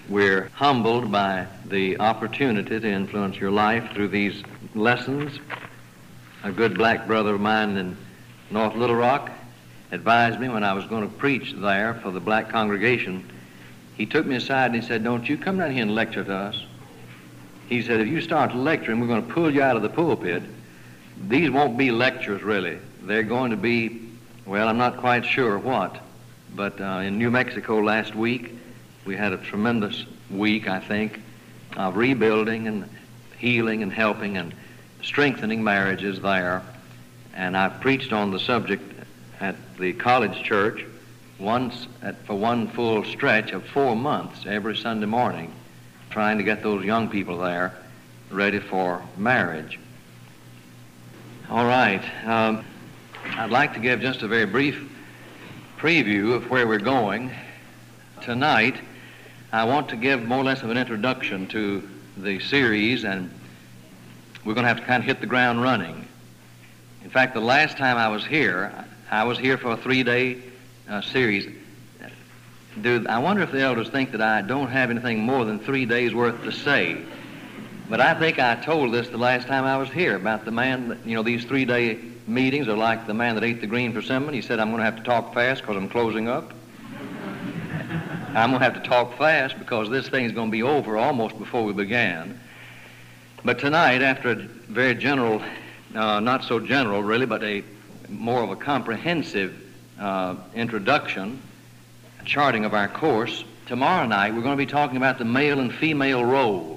We're humbled by the opportunity to influence your life through these lessons. A good black brother of mine in North Little Rock advised me when I was going to preach there for the black congregation. He took me aside and he said, "Don't you come down here and lecture to us." He said, "If you start lecturing, we're going to pull you out of the pulpit." These won't be lectures, really. They're going to be, well, I'm not quite sure what, but in New Mexico last week, we had a tremendous week, I think, of rebuilding and healing and helping and strengthening marriages there. And I preached on the subject at the college church for one full stretch of 4 months every Sunday morning, trying to get those young people there ready for marriage. All right. I'd like to give just a very brief preview of where we're going. Tonight, I want to give more or less of an introduction to the series, and we're going to have to kind of hit the ground running. In fact, the last time I was here for a 3-day series. I wonder if the elders think that I don't have anything more than 3 days worth to say. But I think I told this the last time I was here about the man that, these 3-day meetings are like the man that ate the green persimmon. He said, "I'm going to have to talk fast because I'm closing up." I'm going to have to talk fast because this thing is going to be over almost before we began. But tonight, after a very general, not so general really, but a more of a comprehensive introduction, charting of our course, tomorrow night we're going to be talking about the male and female role.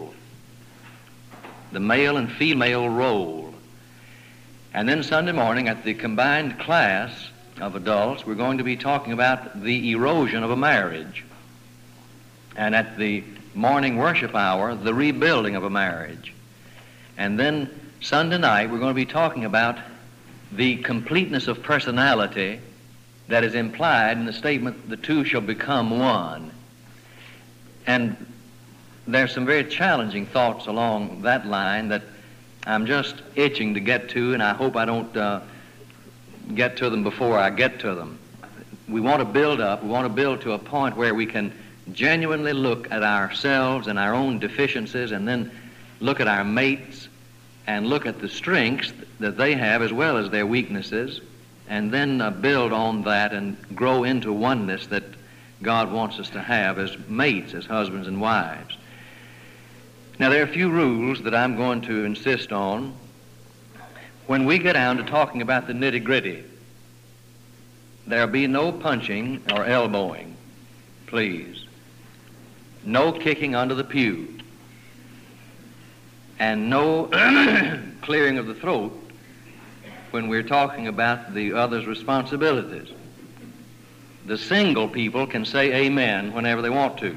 The male and female role. And then Sunday morning at the combined class of adults, we're going to be talking about the erosion of a marriage. And at the morning worship hour, the rebuilding of a marriage. And then Sunday night, we're going to be talking about the completeness of personality that is implied in the statement, "The two shall become one." And there's some very challenging thoughts along that line that I'm just itching to get to, and I hope I don't get to them before I get to them. We want to build to a point where we can genuinely look at ourselves and our own deficiencies, and then look at our mates and look at the strengths that they have as well as their weaknesses, and then build on that and grow into oneness that God wants us to have as mates, as husbands and wives. Now, there are a few rules that I'm going to insist on. When we get down to talking about the nitty-gritty, there'll be no punching or elbowing, please. No kicking under the pew. And no clearing of the throat when we're talking about the other's responsibilities. The single people can say amen whenever they want to.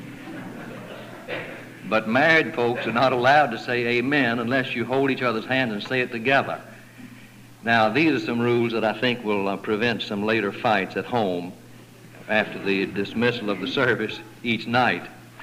But married folks are not allowed to say amen unless you hold each other's hands and say it together. Now, these are some rules that I think will prevent some later fights at home after the dismissal of the service each night.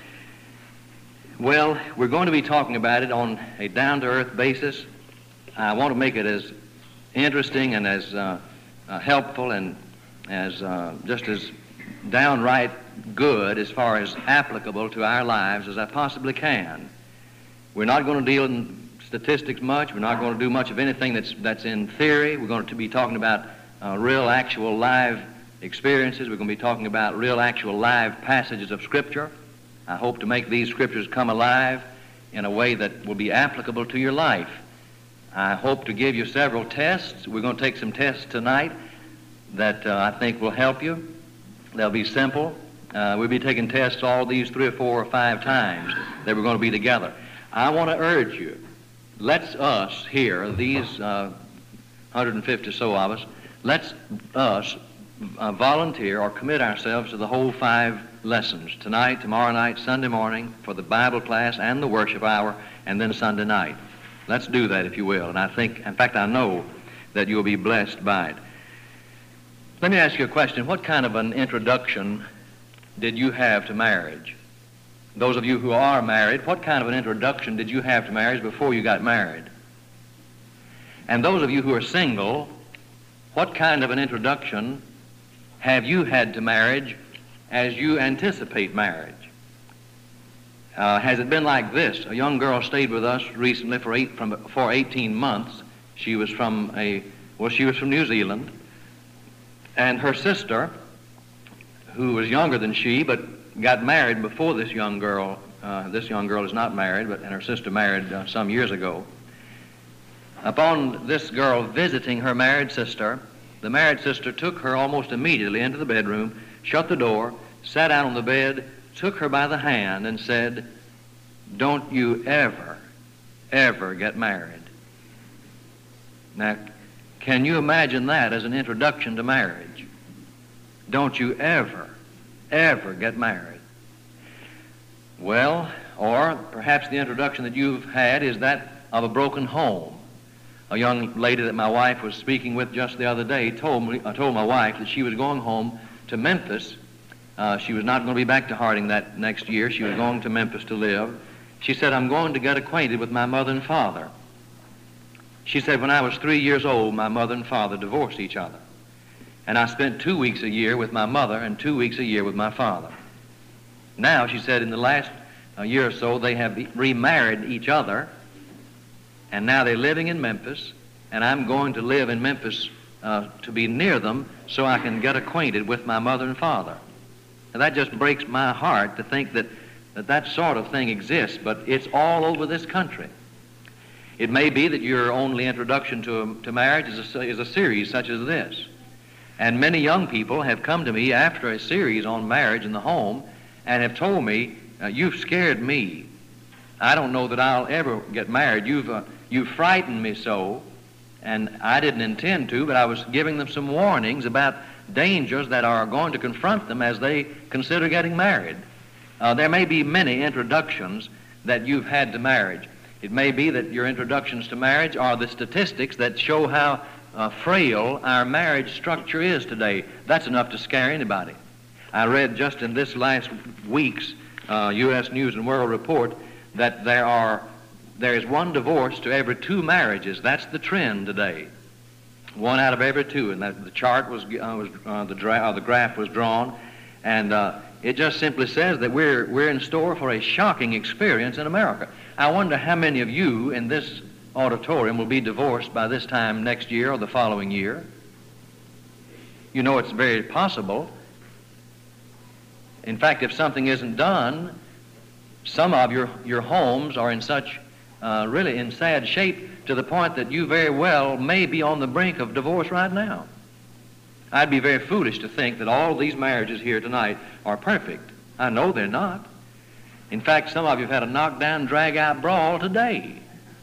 Well, we're going to be talking about it on a down-to-earth basis. I want to make it as interesting and as helpful and as just as downright good as far as applicable to our lives as I possibly can. We're not going to deal in statistics much. We're not going to do much of anything that's in theory. We're going to be talking about real, actual, live experiences. We're going to be talking about real, actual, live passages of Scripture. I hope to make these Scriptures come alive in a way that will be applicable to your life. I hope to give you several tests. We're going to take some tests tonight that I think will help you. They'll be simple. We'll be taking tests all these 3 or 4 or 5 times that we're going to be together. I want to urge you, let's us here, these 150 or so of us, let's us volunteer or commit ourselves to the whole 5 lessons, tonight, tomorrow night, Sunday morning, for the Bible class and the worship hour, and then Sunday night. Let's do that, if you will. And I think, in fact, I know that you'll be blessed by it. Let me ask you a question. What kind of an introduction did you have to marriage? Those of you who are married, what kind of an introduction did you have to marriage before you got married? And those of you who are single, what kind of an introduction have you had to marriage as you anticipate marriage? Has it been like this? A young girl stayed with us recently for 18 months. She was from New Zealand, and her sister, who was younger than she but got married before this young girl. This young girl is not married, and her sister married some years ago. Upon this girl visiting her married sister, the married sister took her almost immediately into the bedroom, shut the door, sat down on the bed, took her by the hand and said, "Don't you ever, ever get married." Now, can you imagine that as an introduction to marriage? Don't you ever, ever get married. Well, or perhaps the introduction that you've had is that of a broken home. A young lady that my wife was speaking with just the other day told my wife that she was going home to Memphis. She was not going to be back to Harding that next year. She was going to Memphis to live. She said, "I'm going to get acquainted with my mother and father." She said, "When I was 3 years old, my mother and father divorced each other. And I spent 2 weeks a year with my mother and 2 weeks a year with my father. Now," she said, "in the last year or so, they have remarried each other, and now they're living in Memphis, and I'm going to live in Memphis to be near them so I can get acquainted with my mother and father." Now, that just breaks my heart to think that sort of thing exists, but it's all over this country. It may be that your only introduction to marriage is a series such as this. And many young people have come to me after a series on marriage in the home and have told me, "You've scared me. I don't know that I'll ever get married. You've frightened me so." And I didn't intend to, but I was giving them some warnings about dangers that are going to confront them as they consider getting married. There may be many introductions that you've had to marriage. It may be that your introductions to marriage are the statistics that show how frail our marriage structure is today. That's enough to scare anybody. I read just in this last week's U.S. News and World Report that there is one divorce to every 2 marriages. That's the trend today. 1 out of every 2, and that the chart the graph was drawn, and it just simply says that we're in store for a shocking experience in America. I wonder how many of you in this auditorium will be divorced by this time next year or the following year. You know, it's very possible. In fact, if something isn't done, some of your homes are in such really in sad shape to the point that you very well may be on the brink of divorce right now. I'd be very foolish to think that all these marriages here tonight are perfect. I know they're not. In fact, some of you have had a knockdown, drag-out brawl today.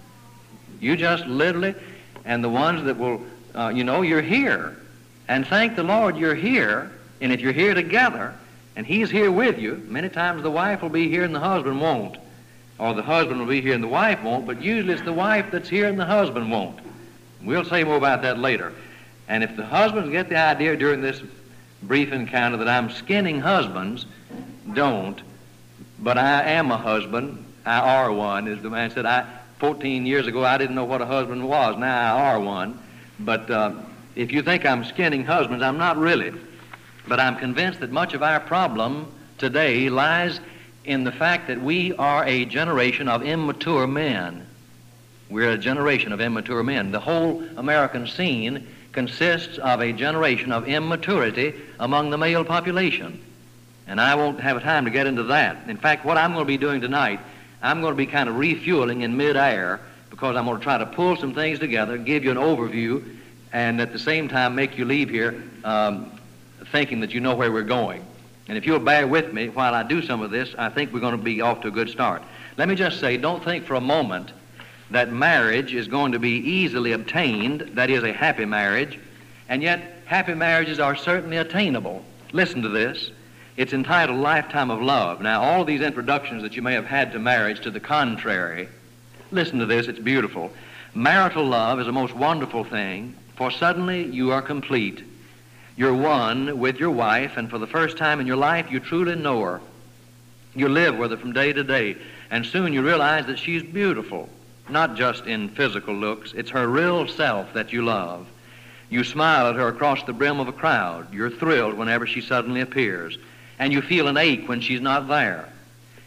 You just literally, and the ones that will, you're here. And thank the Lord you're here, and if you're here together, and He's here with you, many times the wife will be here and the husband won't. Or the husband will be here and the wife won't, but usually it's the wife that's here and the husband won't. We'll say more about that later. And if the husbands get the idea during this brief encounter that I'm skinning husbands, don't. But I am a husband. I are one, as the man said. 14 years ago, I didn't know what a husband was. Now I are one. But if you think I'm skinning husbands, I'm not really. But I'm convinced that much of our problem today lies in the fact that we are a generation of immature men. We're a generation of immature men. The whole American scene consists of a generation of immaturity among the male population. And I won't have time to get into that. In fact, what I'm going to be doing tonight, I'm going to be kind of refueling in midair, because I'm going to try to pull some things together, give you an overview, and at the same time make you leave here thinking that you know where we're going. And if you'll bear with me while I do some of this, I think we're going to be off to a good start. Let me just say, don't think for a moment that marriage is going to be easily obtained, that is, a happy marriage, and yet happy marriages are certainly attainable. Listen to this. It's entitled Lifetime of Love. Now, all these introductions that you may have had to marriage to the contrary, listen to this, it's beautiful. Marital love is a most wonderful thing, for suddenly you are complete. You're one with your wife, and for the first time in your life, you truly know her. You live with her from day to day, and soon you realize that she's beautiful, not just in physical looks. It's her real self that you love. You smile at her across the brim of a crowd. You're thrilled whenever she suddenly appears, and you feel an ache when she's not there.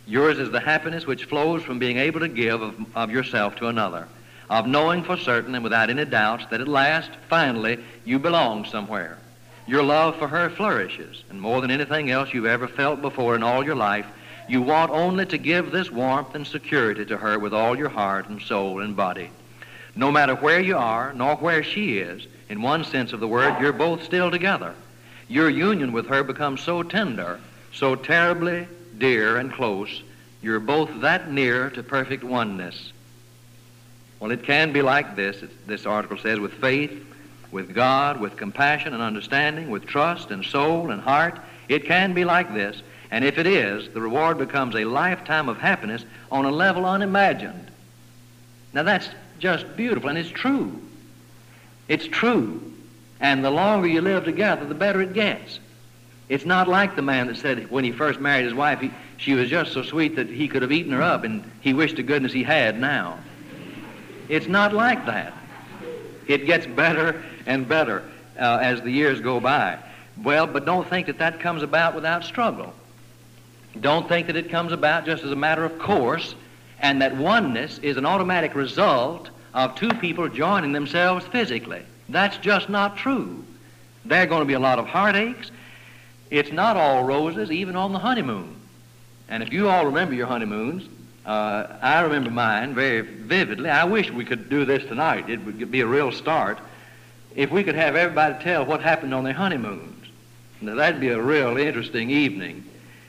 Yours is the happiness which flows from being able to give of yourself to another, of knowing for certain and without any doubts that at last, finally, you belong somewhere. Your love for her flourishes, and more than anything else you've ever felt before in all your life, you want only to give this warmth and security to her with all your heart and soul and body. No matter where you are, nor where she is, in one sense of the word, you're both still together. Your union with her becomes so tender, so terribly dear and close, you're both that near to perfect oneness. Well, it can be like this article says, with faith, with God, with compassion and understanding, with trust and soul and heart. It can be like this, and if it is, the reward becomes a lifetime of happiness on a level unimagined. Now that's just beautiful, and it's true. It's true. And the longer you live together, the better it gets. It's not like the man that said when he first married his wife, she was just so sweet that he could have eaten her up, and he wished to goodness he had now. It's not like that. It gets better and better as the years go by. Well, but don't think that that comes about without struggle. Don't think that it comes about just as a matter of course, and that oneness is an automatic result of two people joining themselves physically. That's just not true. There are going to be a lot of heartaches. It's not all roses, even on the honeymoon. And if you all remember your honeymoons, I remember mine very vividly. I wish we could do this tonight. It would be a real start. If we could have everybody tell what happened on their honeymoons. Now, that'd be a real interesting evening.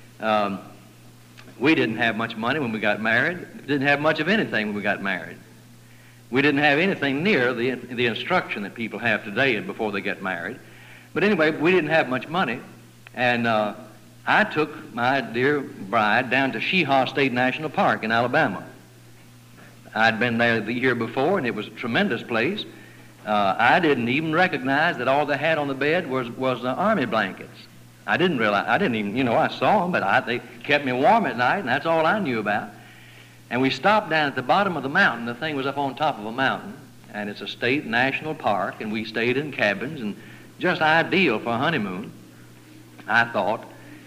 We didn't have much money when we got married. Didn't have much of anything when we got married. We didn't have anything near the instruction that people have today before they get married. But anyway, we didn't have much money. And I took my dear bride down to Sheehaw State National Park in Alabama. I'd been there the year before, and it was a tremendous place. I didn't even recognize that all they had on the bed was army blankets. I didn't even, I saw them, but they kept me warm at night, and that's all I knew about. And we stopped down at the bottom of the mountain. The thing was up on top of a mountain, and it's a state national park, and we stayed in cabins, and just ideal for a honeymoon, I thought.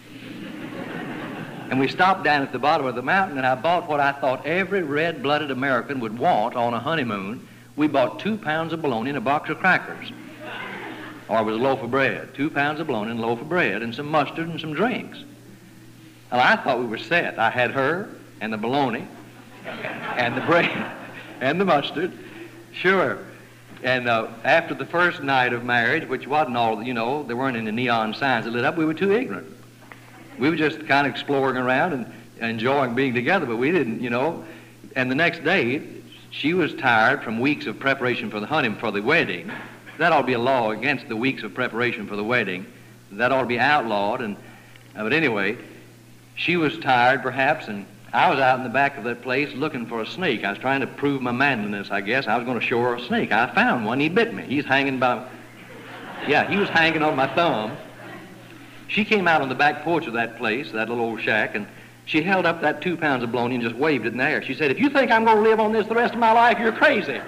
And we stopped down at the bottom of the mountain, and I bought what I thought every red-blooded American would want on a honeymoon. We bought 2 pounds of bologna and a box of crackers. Or it was a loaf of bread. 2 pounds of bologna and a loaf of bread and some mustard and some drinks. Well, I thought we were set. I had her and the bologna and the bread and the mustard. Sure. And after the first night of marriage, which wasn't all, there weren't any neon signs that lit up, we were too ignorant. We were just kind of exploring around and enjoying being together, but we didn't, And the next day, she was tired from weeks of preparation for the wedding. That ought to be a law against the weeks of preparation for the wedding. That ought to be outlawed. But anyway, she was tired perhaps, and I was out in the back of that place looking for a snake. I was trying to prove my manliness, I guess. I was going to show her a snake. I found one. He bit me. He was hanging on my thumb. She came out on the back porch of that place, that little old shack, and she held up that 2 pounds of bologna and just waved it in the air. She said, "If you think I'm going to live on this the rest of my life, you're crazy."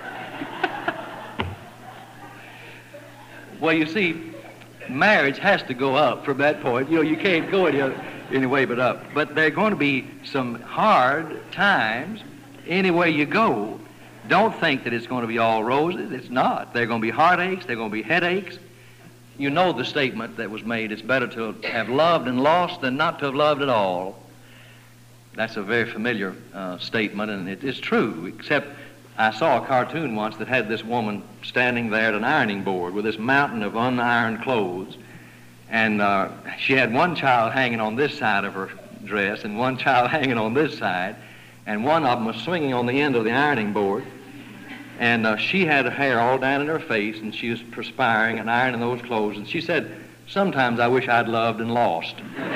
Well, you see, marriage has to go up from that point. You can't go any way but up. But there are going to be some hard times any way you go. Don't think that it's going to be all roses. It's not. There are going to be heartaches. There are going to be headaches. You know the statement that was made, it's better to have loved and lost than not to have loved at all. That's a very familiar statement, and it is true, except I saw a cartoon once that had this woman standing there at an ironing board with this mountain of unironed clothes, and she had one child hanging on this side of her dress and one child hanging on this side, and one of them was swinging on the end of the ironing board, and she had her hair all down in her face, and she was perspiring and ironing those clothes, and she said, "Sometimes I wish I'd loved and lost."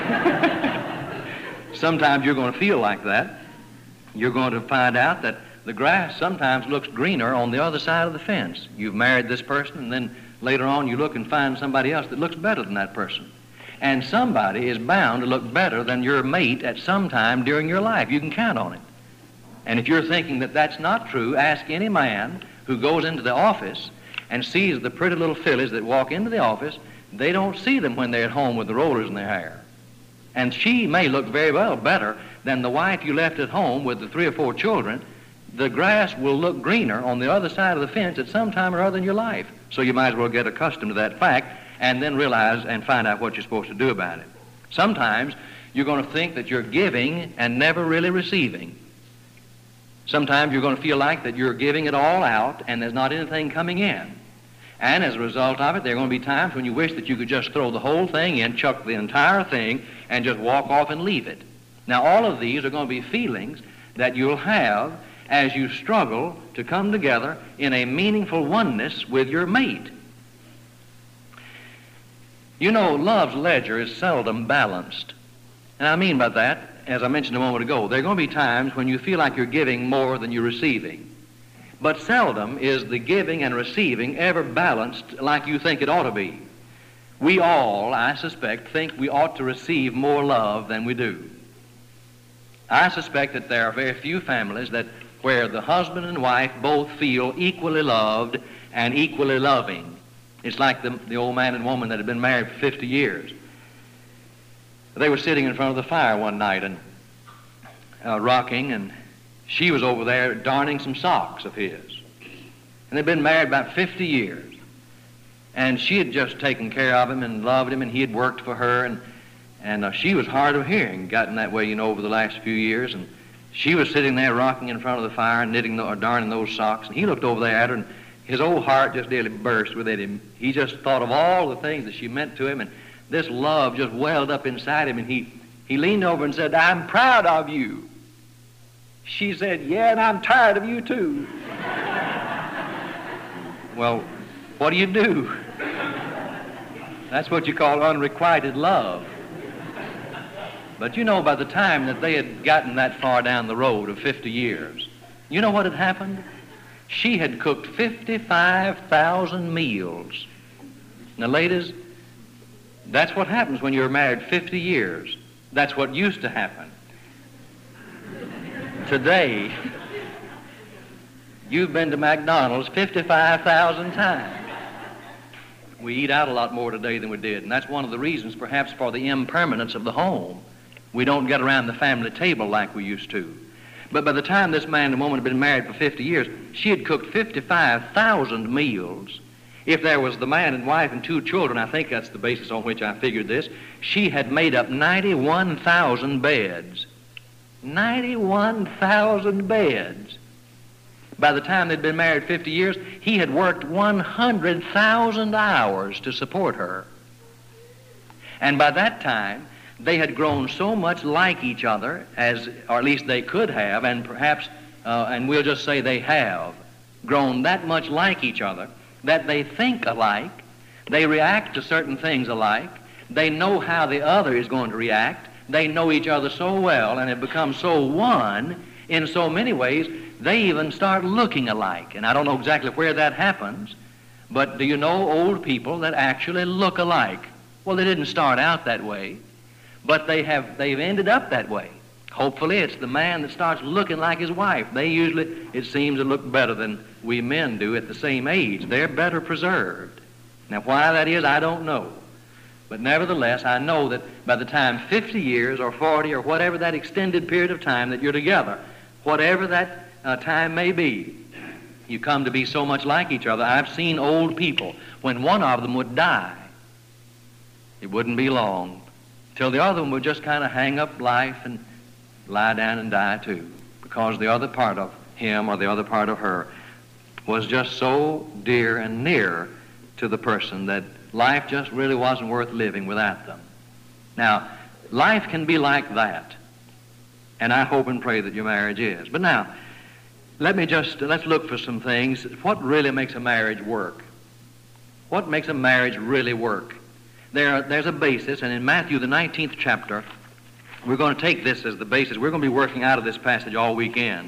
Sometimes you're going to feel like that. You're going to find out that the grass sometimes looks greener on the other side of the fence. You've married this person, and then later on you look and find somebody else that looks better than that person. And somebody is bound to look better than your mate at some time during your life. You can count on it. And if you're thinking that that's not true, ask any man who goes into the office and sees the pretty little fillies that walk into the office. They don't see them when they're at home with the rollers in their hair. And she may look very well better, than the wife you left at home with the 3 or 4 children, the grass will look greener on the other side of the fence at some time or other in your life. So you might as well get accustomed to that fact and then realize and find out what you're supposed to do about it. Sometimes you're going to think that you're giving and never really receiving. Sometimes you're going to feel like that you're giving it all out and there's not anything coming in. And as a result of it, there are going to be times when you wish that you could just throw the whole thing in, chuck the entire thing, and just walk off and leave it. Now, all of these are going to be feelings that you'll have as you struggle to come together in a meaningful oneness with your mate. You know, love's ledger is seldom balanced. And I mean by that, as I mentioned a moment ago, there are going to be times when you feel like you're giving more than you're receiving. But seldom is the giving and receiving ever balanced like you think it ought to be. We all, I suspect, think we ought to receive more love than we do. I suspect that there are very few families where the husband and wife both feel equally loved and equally loving. It's like the old man and woman that had been married for 50 years. They were sitting in front of the fire one night and rocking, and she was over there darning some socks of his. And they'd been married about 50 years. And she had just taken care of him and loved him, and he had worked for her, and she was hard of hearing, gotten that way, over the last few years. And she was sitting there rocking in front of the fire, knitting or darning those socks, and he looked over there at her, and his old heart just nearly burst within him. He just thought of all the things that she meant to him, and this love just welled up inside him, and he leaned over and said, "I'm proud of you." She said, "Yeah, and I'm tired of you too." Well, what do? That's what you call unrequited love. But you know, by the time that they had gotten that far down the road of 50 years, you know what had happened? She had cooked 55,000 meals. Now, ladies, that's what happens when you're married 50 years. That's what used to happen. Today, you've been to McDonald's 55,000 times. We eat out a lot more today than we did, and that's one of the reasons perhaps for the impermanence of the home. We don't get around the family table like we used to. But by the time this man and woman had been married for 50 years, she had cooked 55,000 meals. If there was the man and wife and 2 children, I think that's the basis on which I figured this, she had made up 91,000 beds. 91,000 beds. By the time they'd been married 50 years, he had worked 100,000 hours to support her. And by that time, they had grown so much like each other, or at least they could have, and perhaps, and we'll just say they have, grown that much like each other, that they think alike, they react to certain things alike, they know how the other is going to react, they know each other so well and have become so one in so many ways, they even start looking alike. And I don't know exactly where that happens, but do you know old people that actually look alike? Well, they didn't start out that way, but they've ended up that way. Hopefully it's the man that starts looking like his wife. They usually, it seems, to look better than we men do at the same age. They're better preserved. Now, why that is, I don't know. But nevertheless, I know that by the time 50 years or 40 or whatever that extended period of time that you're together, whatever that time may be, you come to be so much like each other. I've seen old people, when one of them would die, it wouldn't be long till the other one would just kind of hang up life and lie down and die too, because the other part of him or the other part of her was just so dear and near to the person that life just really wasn't worth living without them. Now, life can be like that, and I hope and pray that your marriage is. But now, let's look for some things. What really makes a marriage work? What makes a marriage really work? There's a basis, and in Matthew, the 19th chapter, we're going to take this as the basis. We're going to be working out of this passage all weekend.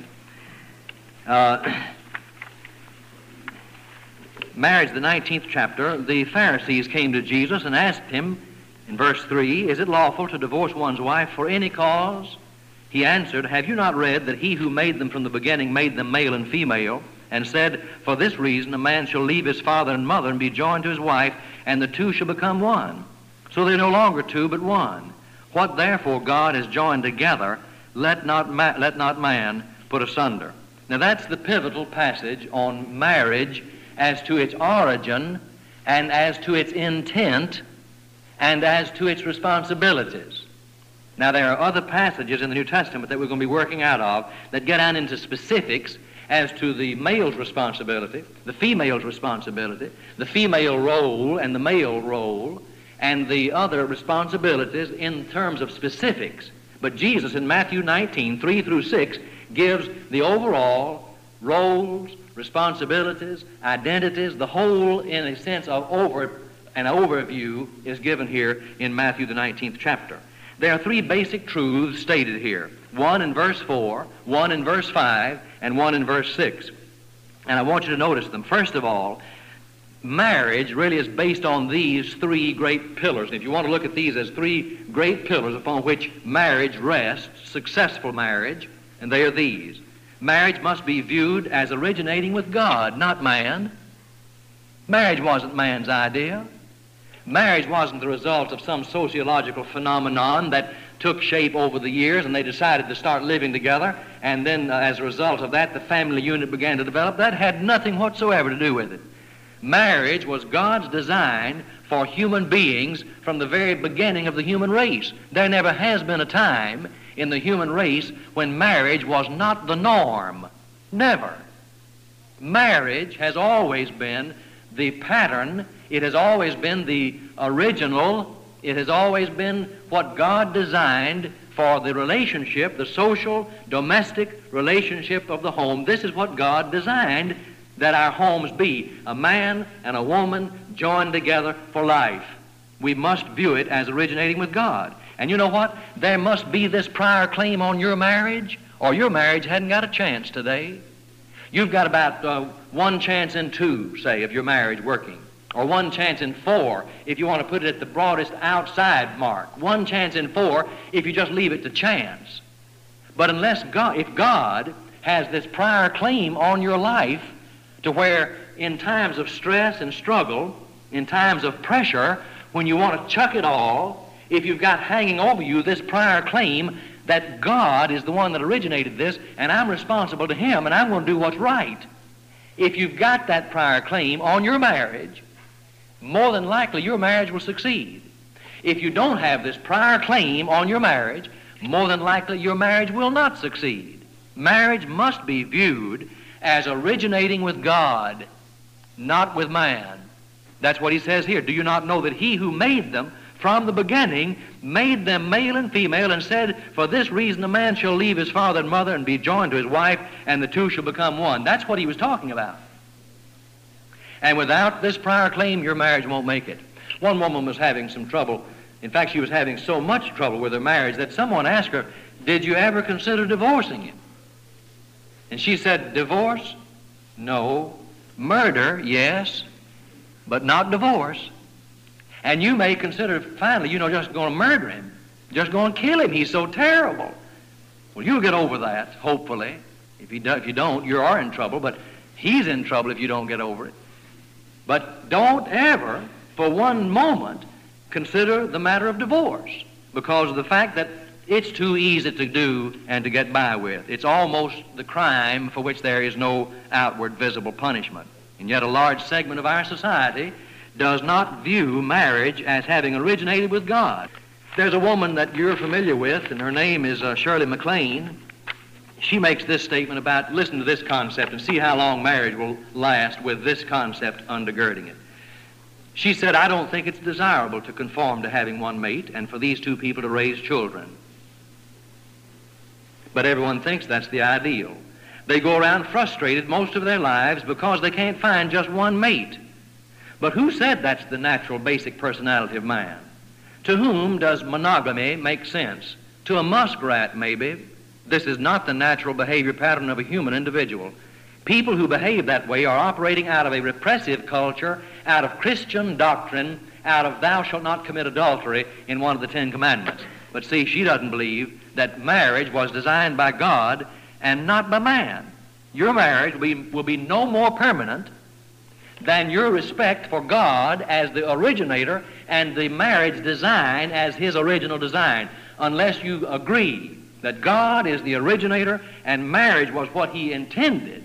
Marriage, the 19th chapter, the Pharisees came to Jesus and asked him, in verse 3, "Is it lawful to divorce one's wife for any cause?" He answered, "Have you not read that he who made them from the beginning made them male and female, and said, for this reason a man shall leave his father and mother and be joined to his wife, and the two shall become one. So they're no longer two, but one. What therefore God has joined together, let not man put asunder. Now that's the pivotal passage on marriage as to its origin and as to its intent and as to its responsibilities. Now there are other passages in the New Testament that we're going to be working out of that get down into specifics as to the male's responsibility, the female's responsibility, the female role and the male role, and the other responsibilities in terms of specifics. But Jesus in Matthew 19, 3 through 6, gives the overall roles, responsibilities, identities, the whole in a sense of an overview is given here in Matthew the 19th chapter. There are three basic truths stated here. One in verse 4, one in verse 5, and one in verse 6. And I want you to notice them. First of all, marriage really is based on these three great pillars. If you want to look at these as three great pillars upon which marriage rests, successful marriage, and they are these. Marriage must be viewed as originating with God, not man. Marriage wasn't man's idea. Marriage wasn't the result of some sociological phenomenon that took shape over the years and they decided to start living together, and then as a result of that the family unit began to develop. That had nothing whatsoever to do with it. Marriage was God's design for human beings from the very beginning of the human race. There never has been a time in the human race when marriage was not the norm. Never. Marriage has always been the pattern. It has always been the original. It has always been what God designed for the relationship, the social, domestic relationship of the home. This is what God designed that our homes be, a man and a woman joined together for life. We must view it as originating with God. And you know what? There must be this prior claim on your marriage, or your marriage hadn't got a chance today. You've got about one chance in two, say, of your marriage working, or one chance in four if you want to put it at the broadest outside mark. One chance in four if you just leave it to chance. But if God has this prior claim on your life to where in times of stress and struggle, in times of pressure, when you want to chuck it all, if you've got hanging over you this prior claim that God is the one that originated this and I'm responsible to Him and I'm going to do what's right. If you've got that prior claim on your marriage, more than likely your marriage will succeed. If you don't have this prior claim on your marriage, more than likely your marriage will not succeed. Marriage must be viewed as originating with God, not with man. That's what he says here. Do you not know that He who made them from the beginning made them male and female, and said, for this reason a man shall leave his father and mother and be joined to his wife, and the two shall become one. That's what he was talking about. And without this prior claim, your marriage won't make it. One woman was having some trouble. In fact, she was having so much trouble with her marriage that someone asked her, did you ever consider divorcing him? And she said, divorce? No. Murder? Yes. But not divorce. And you may consider finally, just going to murder him, just going to kill him. He's so terrible. Well, you'll get over that, hopefully. If you don't, you are in trouble, but he's in trouble if you don't get over it. But don't ever, for one moment, consider the matter of divorce because of the fact that it's too easy to do and to get by with. It's almost the crime for which there is no outward visible punishment. And yet a large segment of our society does not view marriage as having originated with God. There's a woman that you're familiar with, and her name is Shirley MacLaine. She makes this statement about, listen to this concept and see how long marriage will last with this concept undergirding it. She said, I don't think it's desirable to conform to having one mate and for these two people to raise children. But everyone thinks that's the ideal. They go around frustrated most of their lives because they can't find just one mate. But who said that's the natural basic personality of man? To whom does monogamy make sense? To a muskrat, maybe. This is not the natural behavior pattern of a human individual. People who behave that way are operating out of a repressive culture, out of Christian doctrine, out of thou shalt not commit adultery in one of the 10 Commandments. But see, she doesn't believe that marriage was designed by God and not by man. Your marriage will be no more permanent than your respect for God as the originator and the marriage design as His original design, unless you agree that God is the originator and marriage was what He intended,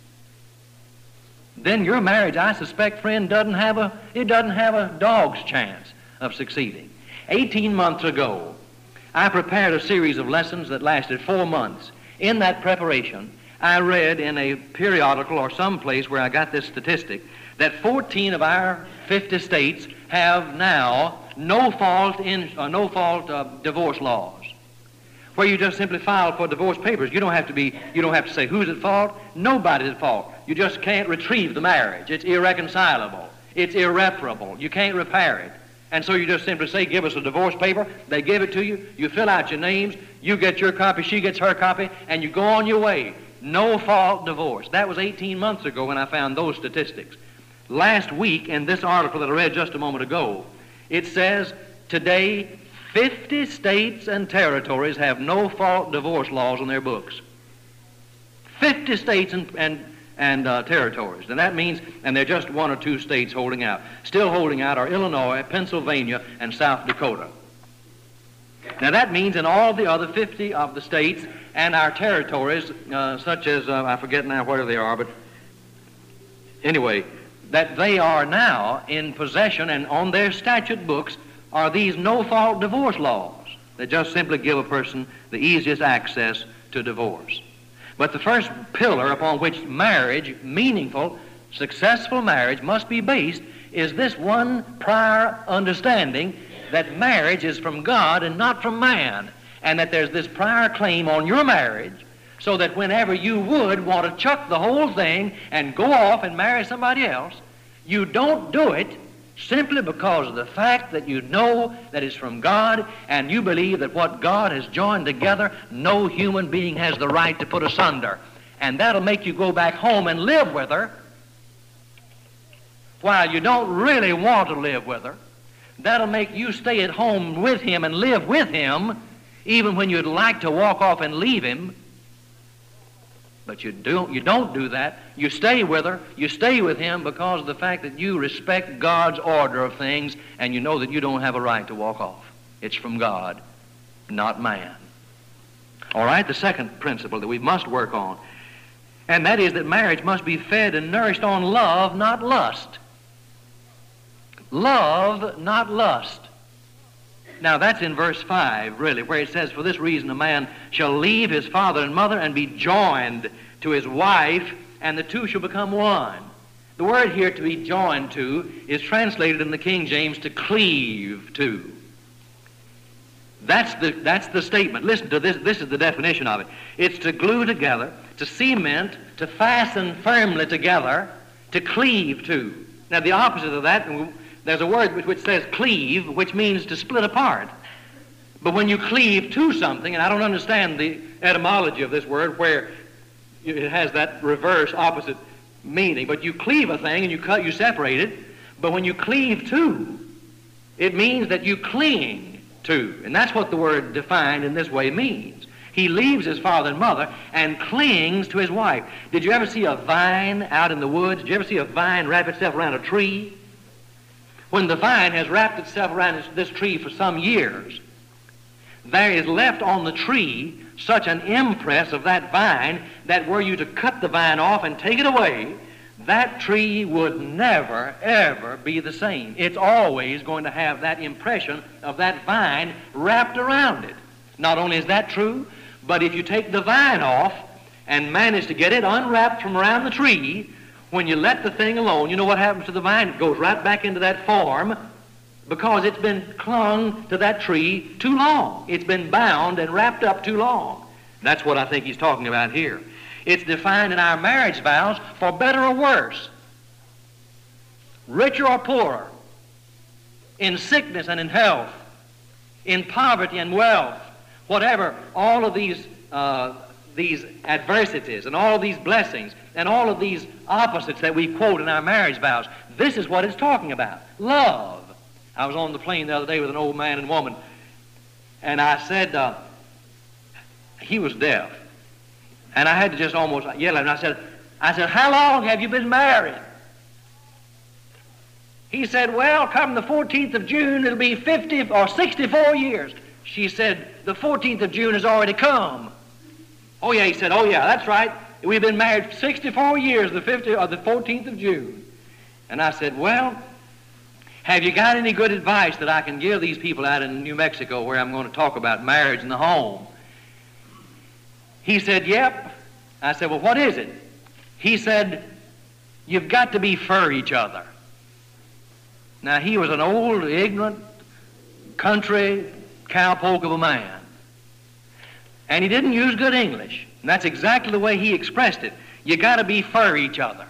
then your marriage, I suspect, friend, doesn't have a dog's chance of succeeding. 18 months ago, I prepared a series of lessons that lasted 4 months. In that preparation, I read in a periodical or someplace where I got this statistic that 14 of our 50 states have now no-fault divorce laws, where you just simply file for divorce papers. You don't have to say who's at fault. Nobody's at fault. You just can't retrieve the marriage. It's irreconcilable. It's irreparable. You can't repair it. And so you just simply say, give us a divorce paper. They give it to you. You fill out your names. You get your copy. She gets her copy. And you go on your way. No-fault divorce. That was 18 months ago when I found those statistics. Last week, in this article that I read just a moment ago, it says today 50 states and territories have no-fault divorce laws on their books. 50 states and territories. And that means, and there are just 1 or 2 states holding out. Still holding out are Illinois, Pennsylvania, and South Dakota. Now that means in all the other 50 of the states and our territories, such as, I forget now where they are, but anyway, that they are now in possession and on their statute books are these no-fault divorce laws that just simply give a person the easiest access to divorce. But the first pillar upon which marriage, meaningful, successful marriage, must be based is this one prior understanding that marriage is from God and not from man, and that there's this prior claim on your marriage, so that whenever you would want to chuck the whole thing and go off and marry somebody else, you don't do it simply because of the fact that you know that it's from God, and you believe that what God has joined together, no human being has the right to put asunder. And that'll make you go back home and live with her while you don't really want to live with her. That'll make you stay at home with him and live with him even when you'd like to walk off and leave him. But you don't do that. You stay with her. You stay with him because of the fact that you respect God's order of things, and you know that you don't have a right to walk off. It's from God, not man. All right, the second principle that we must work on, and that is that marriage must be fed and nourished on love, not lust. Love, not lust. Now that's in verse 5, really, where it says, for this reason a man shall leave his father and mother and be joined to his wife, and the two shall become one. The word here, to be joined to, is translated in the King James to cleave to. That's the statement. Listen to this. This is the definition of it. It's to glue together, to cement, to fasten firmly together, to cleave to. Now the opposite of that, there's a word which says cleave, which means to split apart. But when you cleave to something, and I don't understand the etymology of this word where it has that reverse opposite meaning, but you cleave a thing and you separate it, but when you cleave to, it means that you cling to. And that's what the word defined in this way means. He leaves his father and mother and clings to his wife. Did you ever see a vine out in the woods? Did you ever see a vine wrap itself around a tree? When the vine has wrapped itself around this tree for some years, there is left on the tree such an impress of that vine that were you to cut the vine off and take it away, that tree would never, ever be the same. It's always going to have that impression of that vine wrapped around it. Not only is that true, but if you take the vine off and manage to get it unwrapped from around the tree, when you let the thing alone, you know what happens to the vine? It goes right back into that form because it's been clung to that tree too long. It's been bound and wrapped up too long. That's what I think he's talking about here. It's defined in our marriage vows for better or worse, richer or poorer, in sickness and in health, in poverty and wealth, whatever, all of these adversities and all these blessings and all of these opposites that we quote in our marriage vows. This is what it's talking about. Love. I was on the plane the other day with an old man and woman, and I said, he was deaf, and I had to just almost yell at him. I said, how long have you been married? He said, well, come the 14th of June, it'll be 50 or 64 years. She said, the 14th of June has already come. Oh, yeah, he said, oh, yeah, that's right. We've been married 64 years, the 14th of June. And I said, well, have you got any good advice that I can give these people out in New Mexico where I'm going to talk about marriage in the home? He said, yep. I said, well, what is it? He said, you've got to be for each other. Now, he was an old, ignorant, country cowpoke of a man. And he didn't use good English. And that's exactly the way he expressed it. You got to be for each other.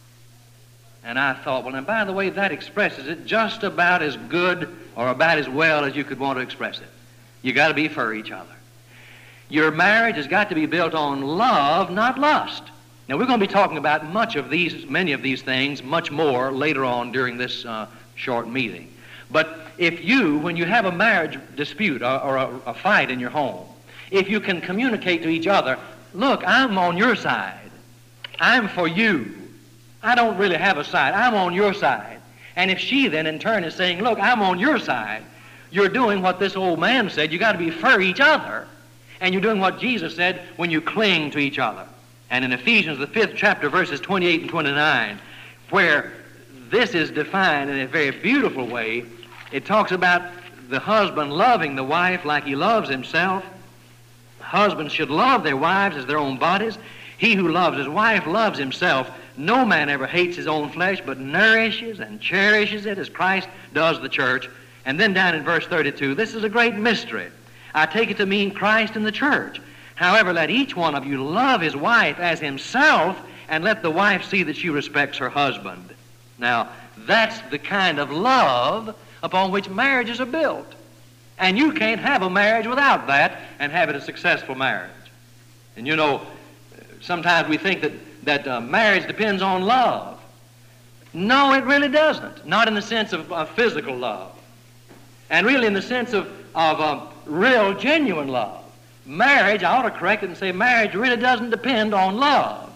And I thought, well, and by the way, that expresses it just about as good or about as well as you could want to express it. You got to be for each other. Your marriage has got to be built on love, not lust. Now, we're going to be talking about many of these things, much more later on during this short meeting. But if you, when you have a marriage dispute or a fight in your home, if you can communicate to each other, look, I'm on your side. I'm for you. I don't really have a side. I'm on your side. And if she then in turn is saying, look, I'm on your side, you're doing what this old man said. You got to be for each other. And you're doing what Jesus said when you cling to each other. And in Ephesians, the 5th chapter, verses 28 and 29, where this is defined in a very beautiful way, it talks about the husband loving the wife like he loves himself. Husbands should love their wives as their own bodies. He who loves his wife loves himself. No man ever hates his own flesh, but nourishes and cherishes it as Christ does the church. And then down in verse 32, this is a great mystery. I take it to mean Christ and the church. However, let each one of you love his wife as himself, and let the wife see that she respects her husband. Now, that's the kind of love upon which marriages are built. And you can't have a marriage without that and have it a successful marriage. And you know, sometimes we think that marriage depends on love. No, it really doesn't. Not in the sense of physical love. And really in the sense of real, genuine love. Marriage, I ought to correct it and say marriage really doesn't depend on love.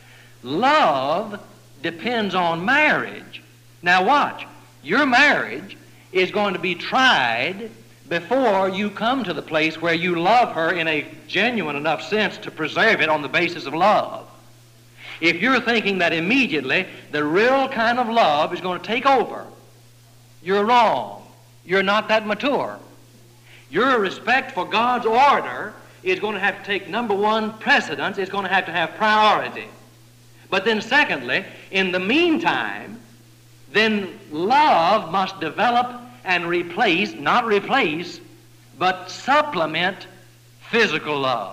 Love depends on marriage. Now watch. Your marriage is going to be tried before you come to the place where you love her in a genuine enough sense to preserve it on the basis of love. If you're thinking that immediately the real kind of love is going to take over, you're wrong. You're not that mature. Your respect for God's order is going to have to take number one precedence. It's going to have priority. But then secondly, in the meantime, then love must develop and replace, not replace, but supplement physical love.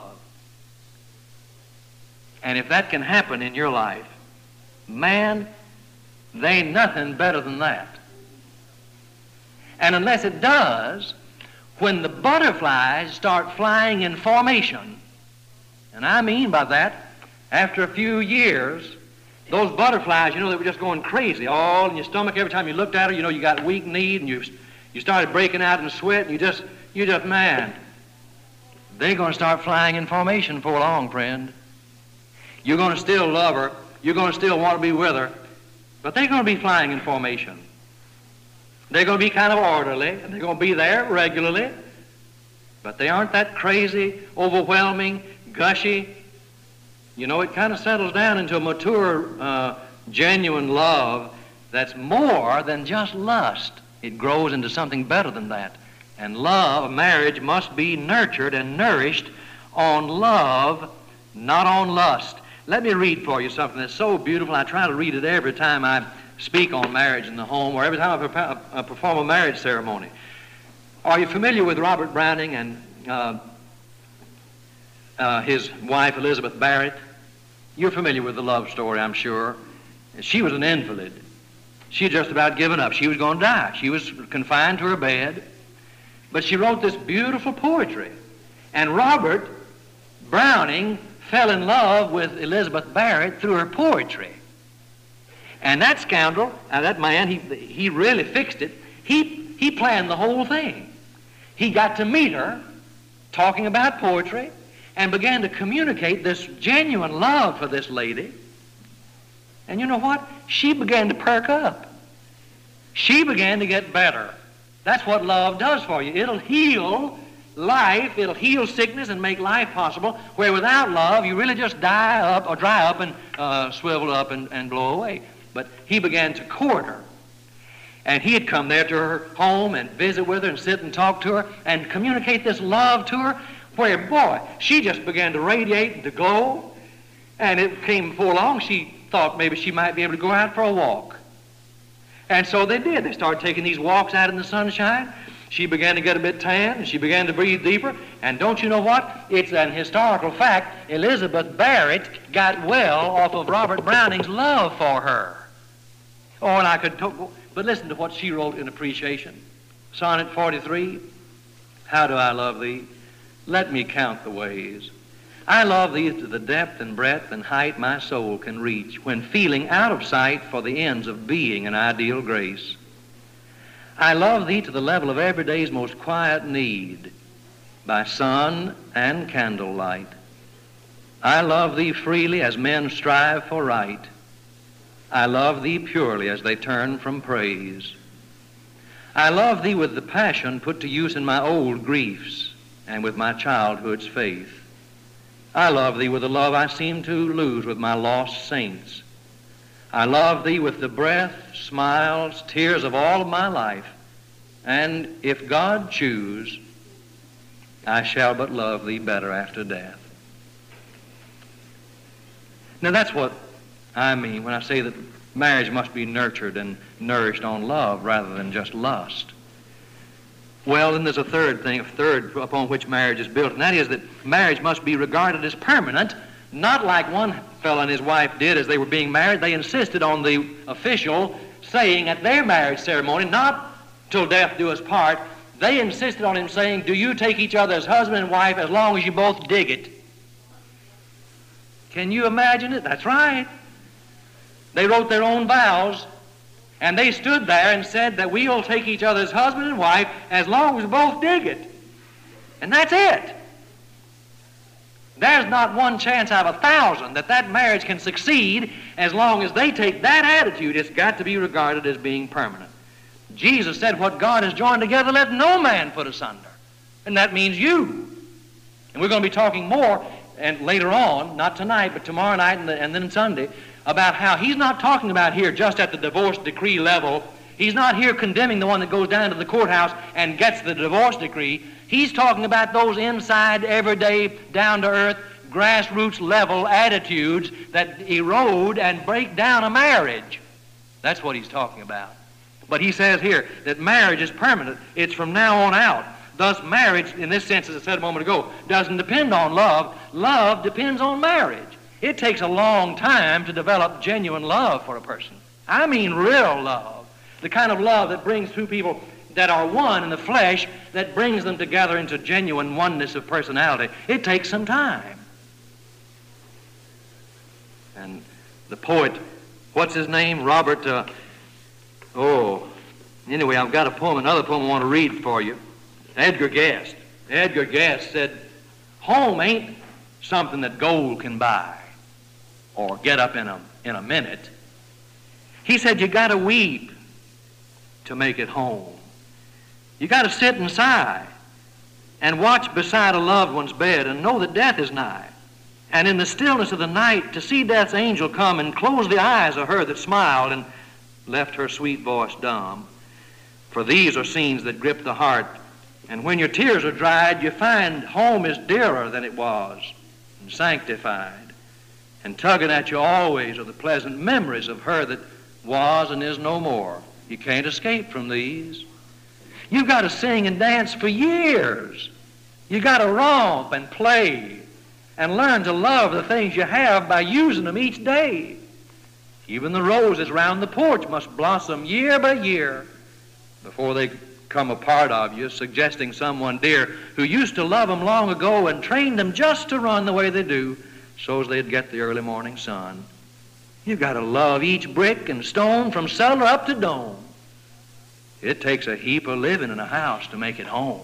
And if that can happen in your life, man, there ain't nothing better than that. And unless it does, when the butterflies start flying in formation, and I mean by that, after a few years, those butterflies, you know, they were just going crazy, all in your stomach. Every time you looked at her, you know, you got weak kneed, and you started breaking out in sweat, and you just, man, they're going to start flying in formation before long, friend. You're going to still love her. You're going to still want to be with her, but they're going to be flying in formation. They're going to be kind of orderly, and they're going to be there regularly, but they aren't that crazy, overwhelming, gushy. You know, it kind of settles down into a mature, genuine love that's more than just lust. It grows into something better than that. And love, marriage, must be nurtured and nourished on love, not on lust. Let me read for you something that's so beautiful. I try to read it every time I speak on marriage in the home, or every time I perform a marriage ceremony. Are you familiar with Robert Browning and his wife Elizabeth Barrett? You're familiar with the love story, I'm sure. She was an invalid. She had just about given up. She was going to die. She was confined to her bed. But she wrote this beautiful poetry. And Robert Browning fell in love with Elizabeth Barrett through her poetry. And that scoundrel, that man, he really fixed it. He planned the whole thing. He got to meet her, talking about poetry, and began to communicate this genuine love for this lady. And you know what? She began to perk up. She began to get better. That's what love does for you. It'll heal life, it'll heal sickness and make life possible, where without love you really just die up or dry up and swivel up and blow away. But he began to court her. And he had come there to her home and visit with her and sit and talk to her and communicate this love to her, where, boy, she just began to radiate and to glow. And it came before long, she thought maybe she might be able to go out for a walk. And so they did. They started taking these walks out in the sunshine. She began to get a bit tan, and she began to breathe deeper. And don't you know what? It's an historical fact. Elizabeth Barrett got well off of Robert Browning's love for her. Oh, and I could talk, but listen to what she wrote in appreciation. Sonnet 43, how do I love thee? Let me count the ways. I love thee to the depth and breadth and height my soul can reach, when feeling out of sight for the ends of being an ideal grace. I love thee to the level of every day's most quiet need, by sun and candlelight. I love thee freely as men strive for right. I love thee purely as they turn from praise. I love thee with the passion put to use in my old griefs and with my childhood's faith. I love thee with the love I seem to lose with my lost saints. I love thee with the breath, smiles, tears of all of my life. And if God choose, I shall but love thee better after death. Now that's what I mean when I say that marriage must be nurtured and nourished on love rather than just lust. Well, then there's a third upon which marriage is built, and that is that marriage must be regarded as permanent, not like one fellow and his wife did as they were being married. They insisted on the official saying at their marriage ceremony, not till death do us part, they insisted on him saying, do you take each other as husband and wife as long as you both dig it? Can you imagine it? That's right. They wrote their own vows, and they stood there and said that we'll take each other as husband and wife as long as we both dig it. And that's it. There's not one chance out of 1,000 that that marriage can succeed as long as they take that attitude. It's got to be regarded as being permanent. Jesus said, what God has joined together, let no man put asunder. And that means you. And we're going to be talking more and later on, not tonight, but tomorrow night and then Sunday, about how he's not talking about here just at the divorce decree level. He's not here condemning the one that goes down to the courthouse and gets the divorce decree. He's talking about those inside, everyday, down-to-earth, grassroots level attitudes that erode and break down a marriage. That's what he's talking about. But he says here that marriage is permanent. It's from now on out. Thus, marriage, in this sense, as I said a moment ago, doesn't depend on love. Love depends on marriage. It takes a long time to develop genuine love for a person. I mean real love. The kind of love that brings two people that are one in the flesh, that brings them together into genuine oneness of personality. It takes some time. And the poet, what's his name? Robert, anyway, I've got a poem, another poem I want to read for you. Edgar Guest. Edgar Guest said, home ain't something that gold can buy or get up in a minute. He said, you got to weep to make it home. You got to sit and sigh and watch beside a loved one's bed and know that death is nigh. And in the stillness of the night to see death's angel come and close the eyes of her that smiled and left her sweet voice dumb. For these are scenes that grip the heart, and when your tears are dried, you find home is dearer than it was and sanctified. And tugging at you always are the pleasant memories of her that was and is no more. You can't escape from these. You've got to sing and dance for years. You've got to romp and play and learn to love the things you have by using them each day. Even the roses round the porch must blossom year by year before they become a part of you, suggesting someone dear who used to love them long ago and trained them just to run the way they do so as they'd get the early morning sun. You've got to love each brick and stone from cellar up to dome. It takes a heap of living in a house to make it home.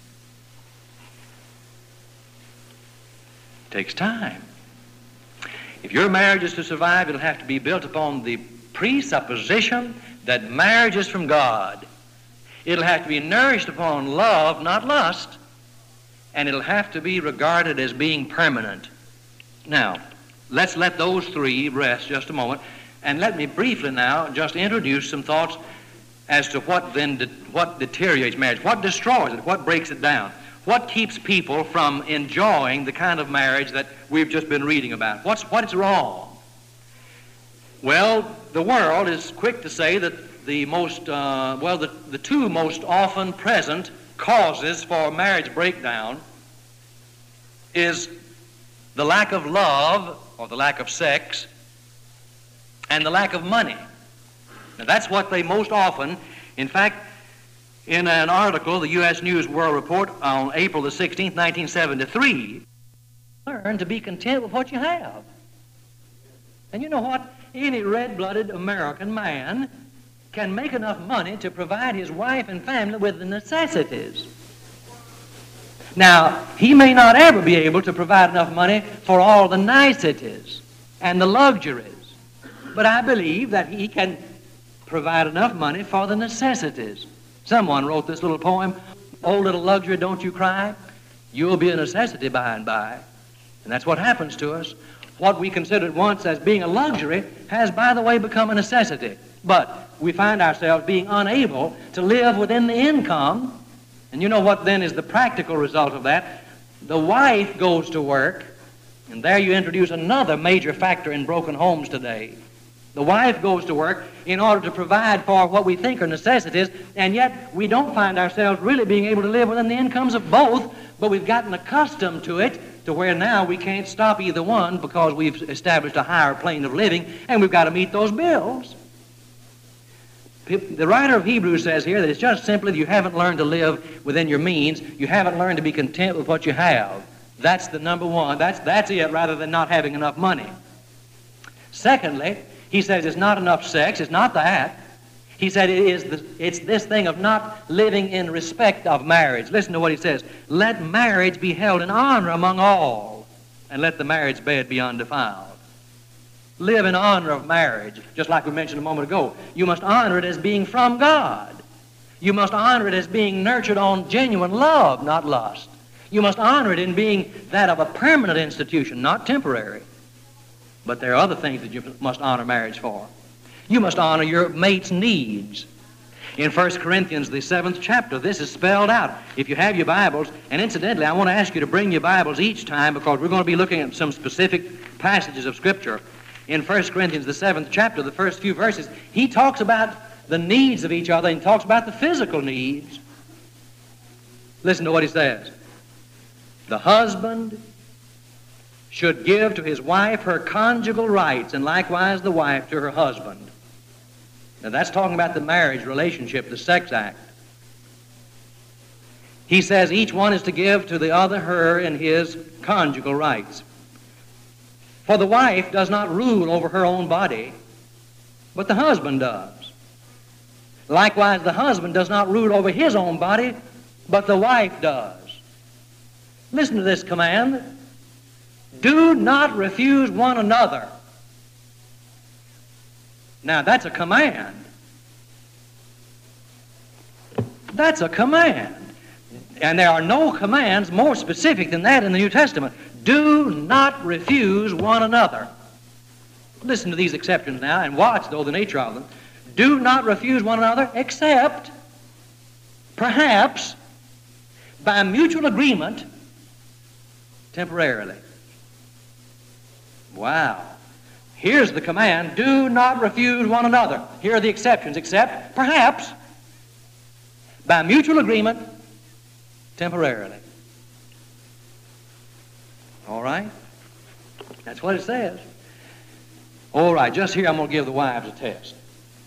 It takes time. If your marriage is to survive, it'll have to be built upon the presupposition that marriage is from God. It'll have to be nourished upon love, not lust. and it'll have to be regarded as being permanent. Now, let's let those three rest just a moment, and let me briefly now just introduce some thoughts as to what deteriorates marriage, what destroys it, what breaks it down, what keeps people from enjoying the kind of marriage that we've just been reading about. What's wrong? Well, the world is quick to say that the two most often present causes for marriage breakdown is the lack of love, or the lack of sex, and the lack of money. Now, that's what they most often, in fact, in an article, the U.S. News World Report on April the 16th, 1973, learn to be content with what you have. And you know what? Any red-blooded American man can make enough money to provide his wife and family with the necessities. Now, he may not ever be able to provide enough money for all the niceties and the luxuries, but I believe that he can provide enough money for the necessities. Someone wrote this little poem, "Oh, little luxury, don't you cry. You'll be a necessity by and by." And that's what happens to us. What we considered once as being a luxury has, by the way, become a necessity. But we find ourselves being unable to live within the income. And you know what then is the practical result of that? The wife goes to work, and there you introduce another major factor in broken homes today. The wife goes to work in order to provide for what we think are necessities, and yet we don't find ourselves really being able to live within the incomes of both, but we've gotten accustomed to it to where now we can't stop either one because we've established a higher plane of living, and we've got to meet those bills. The writer of Hebrews says here that it's just simply that you haven't learned to live within your means. You haven't learned to be content with what you have. That's the number one. That's it, rather than not having enough money. Secondly, he says it's not enough sex. It's not that. He said it's this thing of not living in respect of marriage. Listen to what he says. Let marriage be held in honor among all, and let the marriage bed be undefiled. Live in honor of marriage, just like we mentioned a moment ago. You must honor it as being from God. You must honor it as being nurtured on genuine love, not lust. You must honor it in being that of a permanent institution, not temporary. But there are other things that you must honor marriage for. You must honor your mate's needs. In 1 Corinthians, the 7th chapter, this is spelled out. If you have your Bibles, and incidentally, I want to ask you to bring your Bibles each time because we're going to be looking at some specific passages of Scripture. In 1 Corinthians, the 7th chapter, the first few verses, he talks about the needs of each other and talks about the physical needs. Listen to what he says. The husband should give to his wife her conjugal rights, and likewise the wife to her husband. Now that's talking about the marriage relationship, the sex act. He says each one is to give to the other her and his conjugal rights. For the wife does not rule over her own body, but the husband does. Likewise, the husband does not rule over his own body, but the wife does. Listen to this command. Do not refuse one another. Now, that's a command. That's a command. And there are no commands more specific than that in the New Testament. Do not refuse one another. Listen to these exceptions now and watch, though, the nature of them. Do not refuse one another except, perhaps, by mutual agreement, temporarily. Wow. Here's the command. Do not refuse one another. Here are the exceptions, except, perhaps, by mutual agreement, temporarily. All right? That's what it says. All right, just here I'm going to give the wives a test.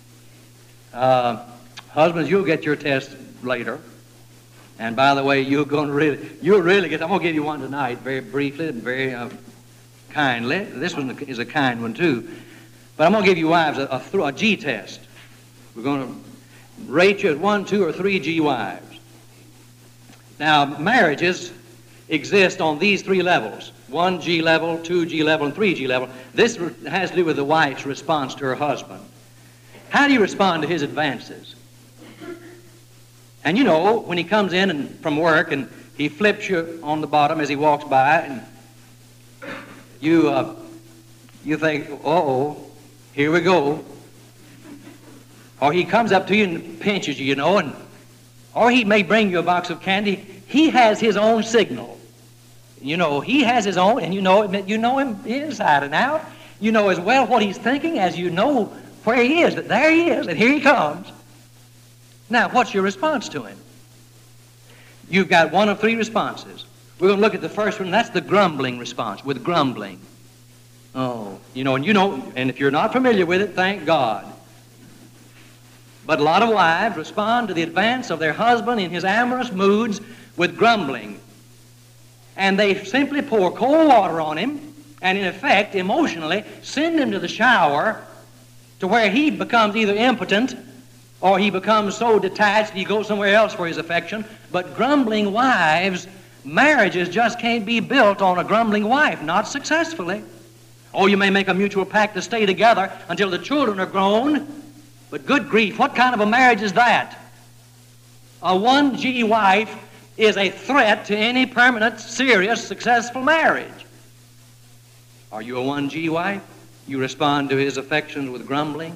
Husbands, you'll get your test later. And by the way, you'll really get, I'm going to give you one tonight, very briefly and very kindly. This one is a kind one too. But I'm going to give you wives a G test. We're going to rate you as 1, 2, or 3 G wives. Now, marriages exist on these 3 levels. 1G level, 2G level, and 3G level. This has to do with the wife's response to her husband. How do you respond to his advances? And you know, when he comes in from work and He flips you on the bottom as he walks by, and you think, uh-oh, here we go. Or he comes up to you and pinches you, or he may bring you a box of candy. He has his own signal. He has his own, and you know him inside and out. You know as well what he's thinking as you know where he is, that there he is, and here he comes. Now, what's your response to him? You've got one of three responses. We're going to look at the first one, and that's the grumbling response, with grumbling. Oh, and if you're not familiar with it, thank God. But a lot of wives respond to the advance of their husband in his amorous moods with grumbling. And they simply pour cold water on him, and in effect, emotionally, send him to the shower to where he becomes either impotent or he becomes so detached he goes somewhere else for his affection. But grumbling wives, marriages just can't be built on a grumbling wife, not successfully. Oh, you may make a mutual pact to stay together until the children are grown, but good grief, what kind of a marriage is that? A 1G wife is a threat to any permanent, serious, successful marriage. Are you a 1G wife? You respond to his affections with grumbling?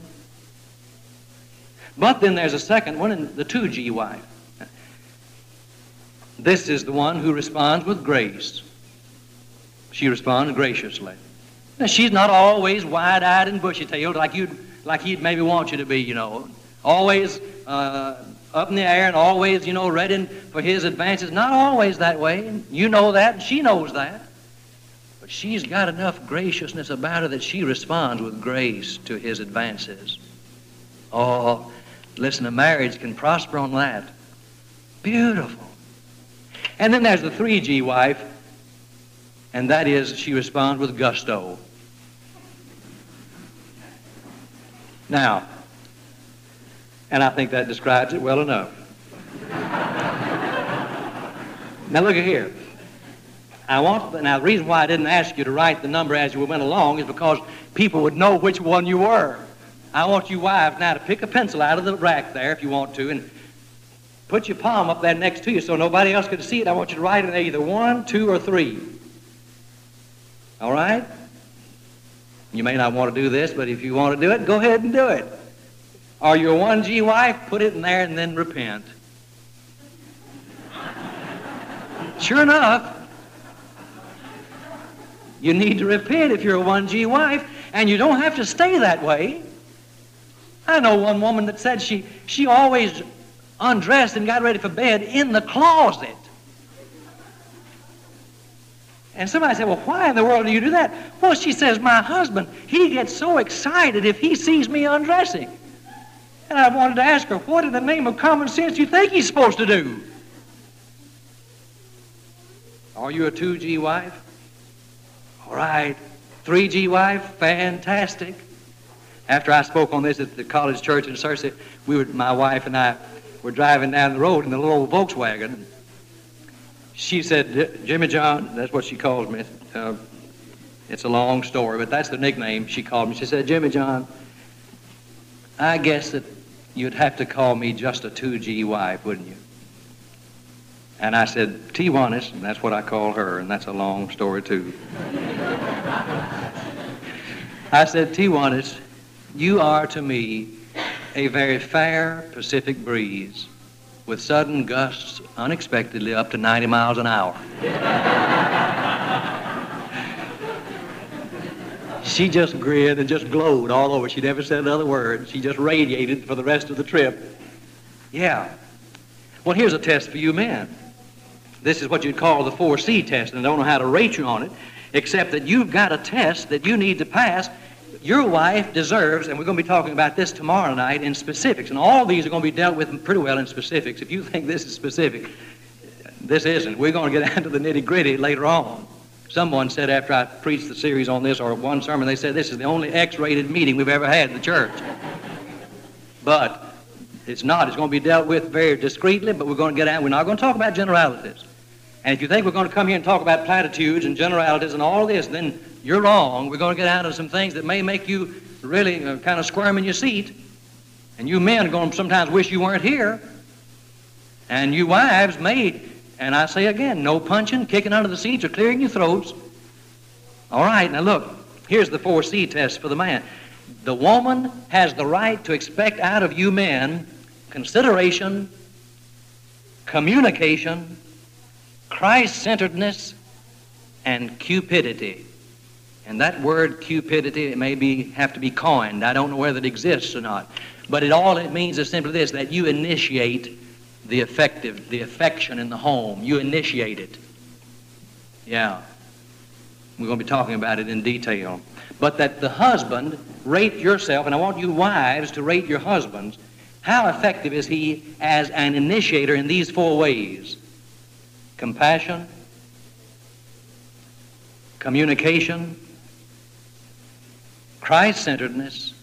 But then there's a second one, the 2G wife. This is the one who responds with grace. She responds graciously. Now, she's not always wide-eyed and bushy-tailed like he'd maybe want you to be, Always up in the air and always, ready for his advances. Not always that way. You know that, and she knows that. But she's got enough graciousness about her that she responds with grace to his advances. Oh, listen, a marriage can prosper on that. Beautiful. And then there's the 3G wife, and that is she responds with gusto. Now, and I think that describes it well enough. Now look at here. Now the reason why I didn't ask you to write the number as you went along is because people would know which one you were. I want you wives now to pick a pencil out of the rack there if you want to and put your palm up there next to you so nobody else can see it. I want you to write in there either 1, 2, or 3. All right? You may not want to do this, but if you want to do it, go ahead and do it. Are you a 1G wife? Put it in there and then repent. Sure enough, you need to repent if you're a 1G wife, and you don't have to stay that way. I know one woman that said she always undressed and got ready for bed in the closet. And somebody said, well, why in the world do you do that? Well, she says, my husband, he gets so excited if he sees me undressing. And I wanted to ask her, what in the name of common sense do you think he's supposed to do? Are you a 2G wife? All right. 3G wife? Fantastic. After I spoke on this at the college church in Searcy, my wife and I were driving down the road in the little old Volkswagen. She said, Jimmy John, that's what she calls me. It's a long story, but that's the nickname she called me. She said, Jimmy John, I guess that you'd have to call me just a 2G wife, wouldn't you? And I said, T1is, and that's what I call her, and that's a long story too. I said, T1is, you are to me a very fair Pacific breeze with sudden gusts unexpectedly up to 90 miles an hour. She just grinned and just glowed all over. She never said another word. She just radiated for the rest of the trip. Yeah. Well, here's a test for you men. This is what you'd call the 4C test, and I don't know how to rate you on it, except that you've got a test that you need to pass. Your wife deserves, and we're going to be talking about this tomorrow night in specifics, and all these are going to be dealt with pretty well in specifics. If you think this is specific, this isn't. We're going to get down to the nitty-gritty later on. Someone said after I preached the series on this, or one sermon, they said this is the only X-rated meeting we've ever had in the church. But it's not. It's going to be dealt with very discreetly, but we're going to get out. We're not going to talk about generalities. And if you think we're going to come here and talk about platitudes and generalities and all this, then you're wrong. We're going to get out of some things that may make you really kind of squirm in your seat. And you men are going to sometimes wish you weren't here. And you wives may And I say again, no punching, kicking under the seats, or clearing your throats. All right, now look, here's the 4C test for the man. The woman has the right to expect out of you men consideration, communication, Christ-centeredness, and cupidity. And that word cupidity, it may have to be coined. I don't know whether it exists or not. But all it means is simply this, that you initiate the affection in the home. You initiate it. Yeah. We're going to be talking about it in detail. But that the husband rate yourself, and I want you wives to rate your husbands. How effective is he as an initiator in these 4 ways? Compassion, communication, Christ-centeredness,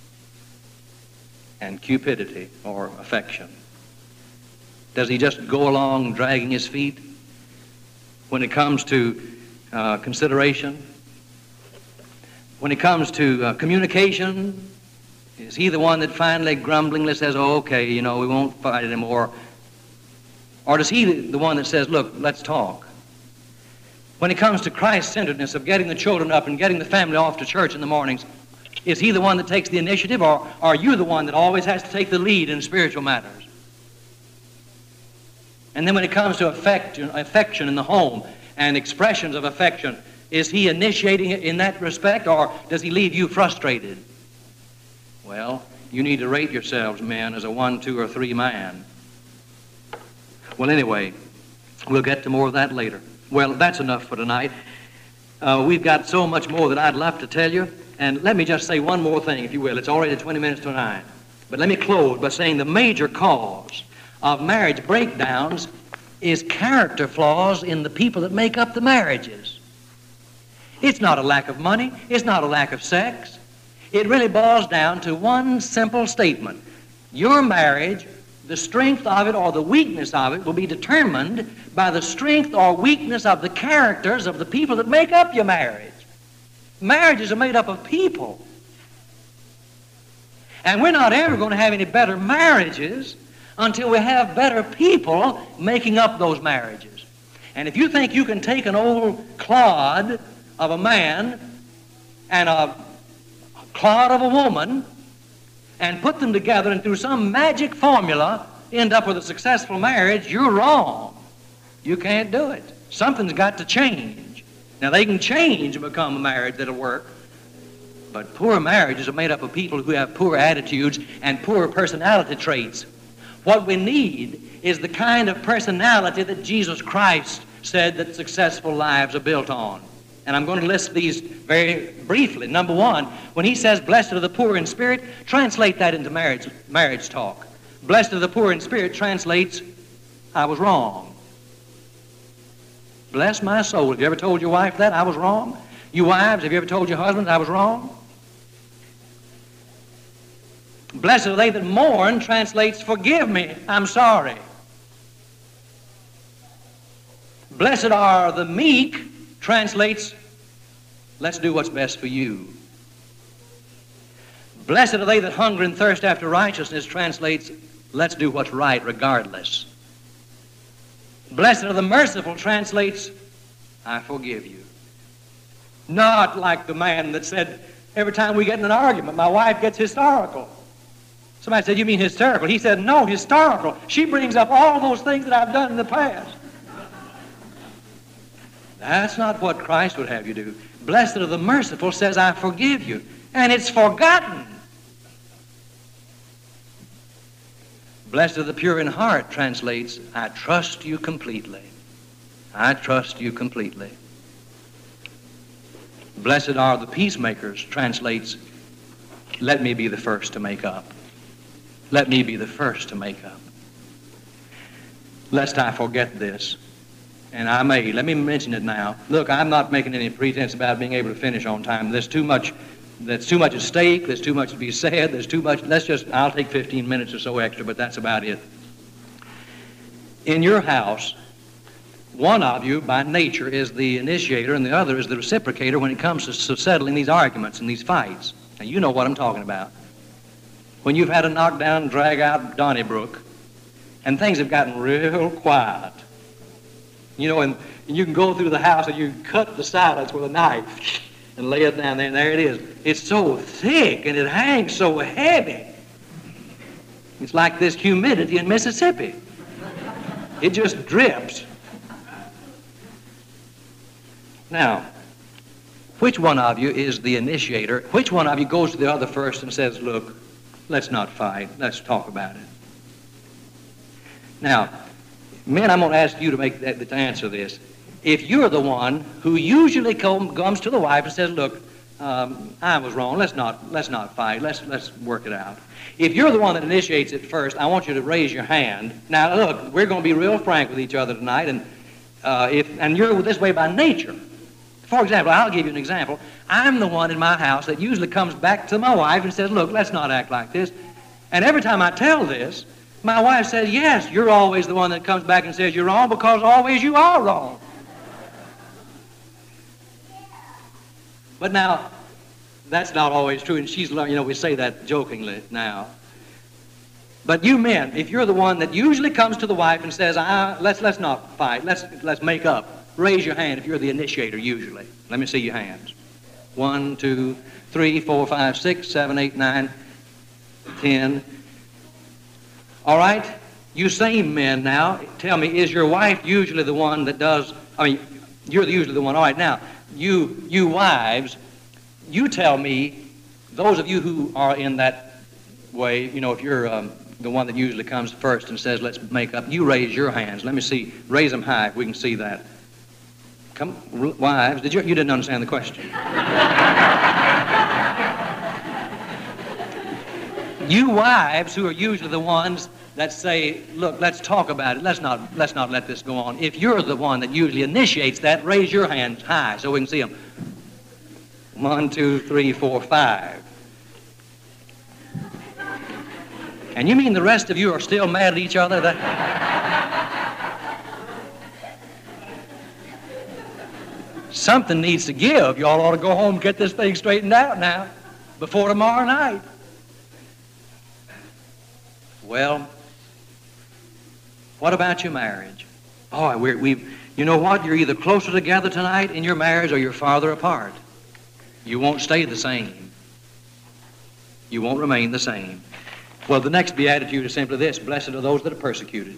and cupidity or affection. Does he just go along dragging his feet? When it comes to consideration, when it comes to communication, is he the one that finally grumblingly says, oh, okay, we won't fight anymore? Or is he the one that says, look, let's talk? When it comes to Christ-centeredness of getting the children up and getting the family off to church in the mornings, is he the one that takes the initiative, or are you the one that always has to take the lead in spiritual matters? And then when it comes to affection in the home and expressions of affection, is he initiating it in that respect, or does he leave you frustrated? Well, you need to rate yourselves, men, as a 1, 2, or 3 man. Well, anyway, we'll get to more of that later. Well, that's enough for tonight. We've got so much more that I'd love to tell you. And let me just say one more thing, if you will. It's already 20 minutes to 9. But let me close by saying the major cause of marriage breakdowns is character flaws in the people that make up the marriages. It's not a lack of money. It's not a lack of sex. It really boils down to one simple statement. Your marriage, the strength of it or the weakness of it will be determined by the strength or weakness of the characters of the people that make up your marriage. Marriages are made up of people. And we're not ever going to have any better marriages until we have better people making up those marriages. And if you think you can take an old clod of a man and a clod of a woman and put them together and through some magic formula end up with a successful marriage, you're wrong. You can't do it. Something's got to change. Now, they can change and become a marriage that'll work, but poor marriages are made up of people who have poor attitudes and poor personality traits. What we need is the kind of personality that Jesus Christ said that successful lives are built on. And I'm going to list these very briefly. Number 1, when he says, blessed are the poor in spirit, translate that into marriage talk. Blessed are the poor in spirit translates, I was wrong. Bless my soul. Have you ever told your wife that? I was wrong. You wives, have you ever told your husbands I was wrong? Blessed are they that mourn translates, forgive me, I'm sorry. Blessed are the meek translates, let's do what's best for you. Blessed are they that hunger and thirst after righteousness translates, let's do what's right regardless. Blessed are the merciful translates, I forgive you. Not like the man that said, every time we get in an argument, my wife gets hysterical. Somebody said, you mean hysterical? He said, no, historical. She brings up all those things that I've done in the past. That's not what Christ would have you do. Blessed are the merciful says, I forgive you. And it's forgotten. Blessed are the pure in heart translates, I trust you completely. I trust you completely. Blessed are the peacemakers translates, let me be the first to make up. Let me be the first to make up. Lest I forget this, and I may, let me mention it now. Look, I'm not making any pretense about being able to finish on time. There's too much at stake. There's too much to be said. There's too much. I'll take 15 minutes or so extra, but that's about it. In your house, one of you, by nature, is the initiator, and the other is the reciprocator when it comes to settling these arguments and these fights. Now, you know what I'm talking about. When you've had a knockdown, drag-out Donnybrook, and things have gotten real quiet, You know, and you can go through the house and you can cut the silence with a knife and lay it down there, and there it is. It's so thick and it hangs so heavy. It's like this humidity in Mississippi. It just drips. Now, which one of you is the initiator? Which one of you goes to the other first and says, look, let's not fight. Let's talk about it. Now, men, I'm going to ask you to answer this. If you're the one who usually comes to the wife and says, look, I was wrong. Let's not fight. Let's work it out. If you're the one that initiates it first, I want you to raise your hand. Now, look, we're going to be real frank with each other tonight, and you're this way by nature. For example, I'll give you an example. I'm the one in my house that usually comes back to my wife and says, look, let's not act like this. And every time I tell this, my wife says, yes, you're always the one that comes back and says you're wrong because always you are wrong. But now, that's not always true, and she's learned, we say that jokingly now. But you men, if you're the one that usually comes to the wife and says, let's not fight, let's make up, raise your hand if you're the initiator usually. Let me see your hands. 1, 2, 3, 4, 5, 6, 7, 8, 9, 10. All right? You same men now, tell me, is your wife usually the one that does, you're usually the one. All right, now, you wives, you tell me, those of you who are in that way, if you're the one that usually comes first and says, let's make up, you raise your hands. Let me see, raise them high if we can see that. Come, wives, you didn't understand the question. You wives who are usually the ones that say, look, let's talk about it. Let's not let this go on. If you're the one that usually initiates that, raise your hands high so we can see them. 1, 2, 3, 4, 5. And you mean the rest of you are still mad at each other? Something needs to give. Y'all ought to go home and get this thing straightened out now before tomorrow night. Well, what about your marriage? Oh, you know what? You're either closer together tonight in your marriage or you're farther apart. You won't stay the same. You won't remain the same. Well, the next beatitude is simply this: blessed are those that are persecuted.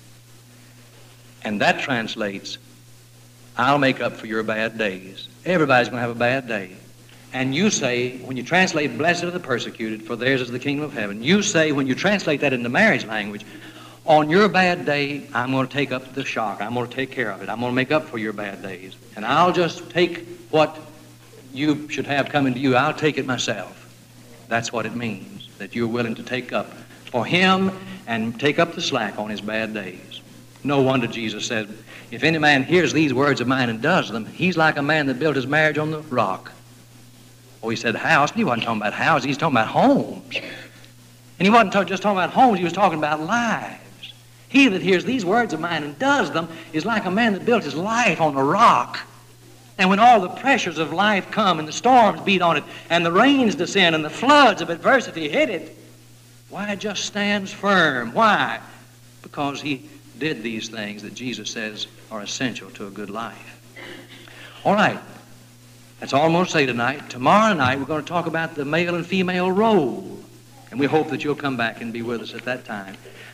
And that translates, I'll make up for your bad days. Everybody's going to have a bad day. And you say, when you translate blessed are the persecuted, for theirs is the kingdom of heaven, you say, when you translate that into marriage language, on your bad day, I'm going to take up the shock. I'm going to take care of it. I'm going to make up for your bad days. And I'll just take what you should have coming to you. I'll take it myself. That's what it means, that you're willing to take up for him and take up the slack on his bad days. No wonder Jesus said, if any man hears these words of mine and does them, he's like a man that built his marriage on the rock. Oh, he said house, but he wasn't talking about houses, he was talking about homes. And he wasn't just talking about homes, he was talking about lives. He that hears these words of mine and does them is like a man that built his life on a rock. And when all the pressures of life come and the storms beat on it and the rains descend and the floods of adversity hit it, why, it just stands firm. Why? Because he did these things that Jesus says are essential to a good life. All right. That's all I'm going to say tonight. Tomorrow night we're going to talk about the male and female role. And we hope that you'll come back and be with us at that time.